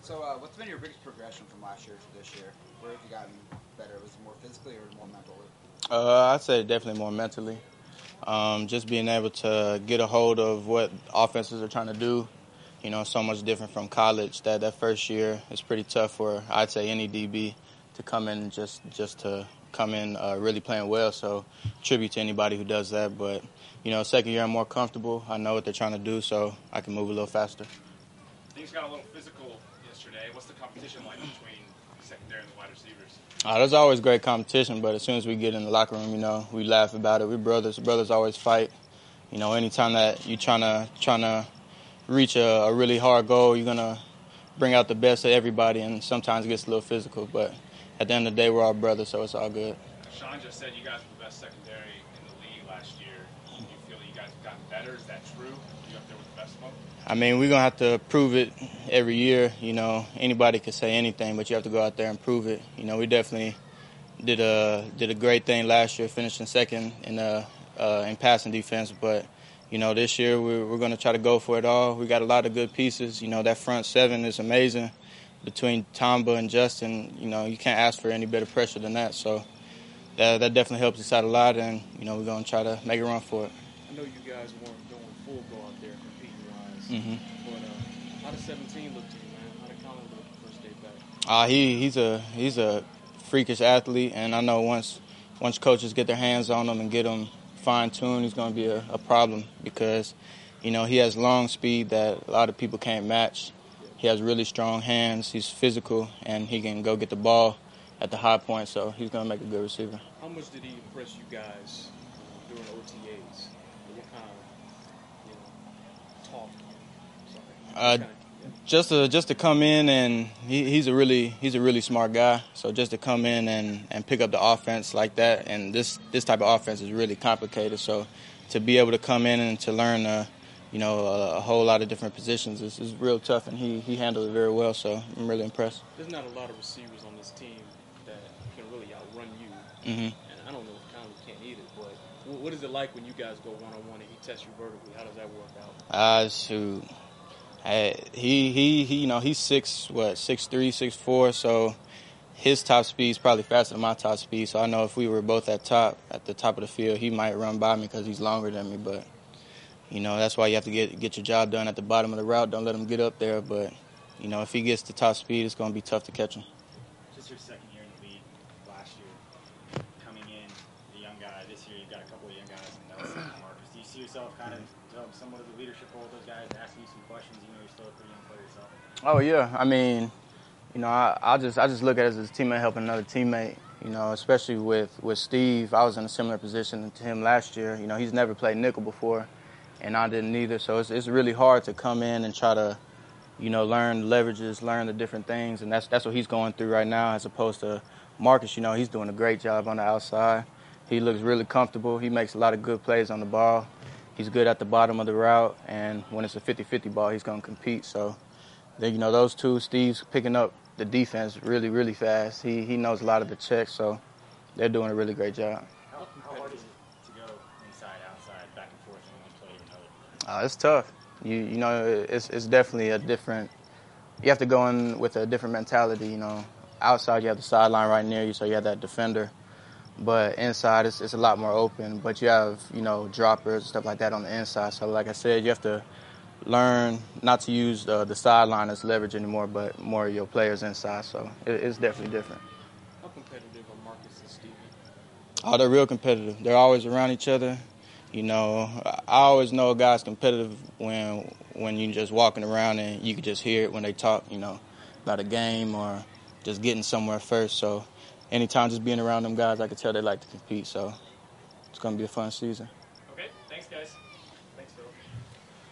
So, what's been your biggest progression from last year to this year? Where have you gotten better? Was it more physically or more mentally? I'd say definitely more mentally. Just being able to get a hold of what offenses are trying to do. You know, so much different from college. That first year is pretty tough for, I'd say, any DB to come in just to come in really playing well. So tribute to anybody who does that. But, you know, second year I'm more comfortable. I know what they're trying to do, so I can move a little faster. Things got a little physical yesterday. What's the competition like between the secondary and the wide receivers? There's always great competition, but as soon as we get in the locker room, you know, we laugh about it. We're brothers. Brothers always fight. You know, anytime that you're trying to reach a really hard goal, you're going to bring out the best of everybody, and sometimes it gets a little physical. But at the end of the day, we're all brothers, so it's all good. Sean just said you guys were the best secondary in the league last year. Do you feel that you guys have gotten better? Is that true? Are you up there with the best of them? I mean, we're going to have to prove it every year. You know, anybody could say anything, but you have to go out there and prove it. You know, we definitely did a great thing last year, finishing second in passing defense. But, you know, this year we're going to try to go for it all. We got a lot of good pieces. You know, that front seven is amazing. Between Tamba and Justin, you know, you can't ask for any better pressure than that. So that definitely helps us out a lot, and, you know, we're going to try to make a run for it. I know you guys weren't going full go out there competing-wise, but how does 17 look to you, man? How did Colin look first day back? He's a freakish athlete, and I know once coaches get their hands on him and get him fine-tuned, he's going to be a problem because, you know, he has long speed that a lot of people can't match. He has really strong hands. He's physical, and he can go get the ball at the high point, so he's going to make a good receiver. How much did he impress you guys during OTAs? What kind of, talk? Sorry. Just to come in, and he's a really smart guy. So just to come in and pick up the offense like that, and this type of offense is really complicated. So to be able to come in and to learn a whole lot of different positions is real tough, and he handled it very well. So I'm really impressed. There's not a lot of receivers on this team that can really outrun you. Mm-hmm. And I don't know if Conley can't either, but what is it like when you guys go one-on-one and he tests you vertically? How does that work out? Shoot. He you know, he's 6'3", 6'4", so his top speed is probably faster than my top speed. So I know if we were both at the top of the field, he might run by me because he's longer than me. But, you know, that's why you have to get your job done at the bottom of the route. Don't let him get up there. But, you know, if he gets to top speed, it's going to be tough to catch him. Just your second year in the league last year, coming in, the young guy. This year you've got a couple of young guys in Nelson and Marcus. Do you see yourself kind of develop somewhat of a leadership role with those guys, asking you some questions, even though you're still a pretty young player yourself? Oh, yeah. I mean, you know, I just look at it as a teammate helping another teammate. You know, especially with Steve. I was in a similar position to him last year. You know, he's never played nickel before, and I didn't either. So it's really hard to come in and try to, you know, learn the leverages, learn the different things, and that's what he's going through right now, as opposed to Marcus. You know, he's doing a great job on the outside. He looks really comfortable. He makes a lot of good plays on the ball. He's good at the bottom of the route, and when it's a 50-50 ball, he's going to compete. So, you know, those two, Steve's picking up the defense really, really fast. He knows a lot of the checks, so they're doing a really great job. How hard is it to go inside, outside, back and forth from one play to another? It's tough. You know, it's definitely a different – you have to go in with a different mentality, you know. Outside, you have the sideline right near you, so you have that defender. But inside, it's a lot more open. But you have, you know, droppers and stuff like that on the inside. So, like I said, you have to learn not to use the sideline as leverage anymore, but more of your players inside. So it's definitely different. How competitive are Marcus and Stevie? Oh, they're real competitive. They're always around each other. You know, I always know a guy's competitive when you're just walking around and you can just hear it when they talk, you know, about a game or just getting somewhere first. So anytime just being around them guys, I can tell they like to compete. So it's going to be a fun season. Okay, thanks, guys.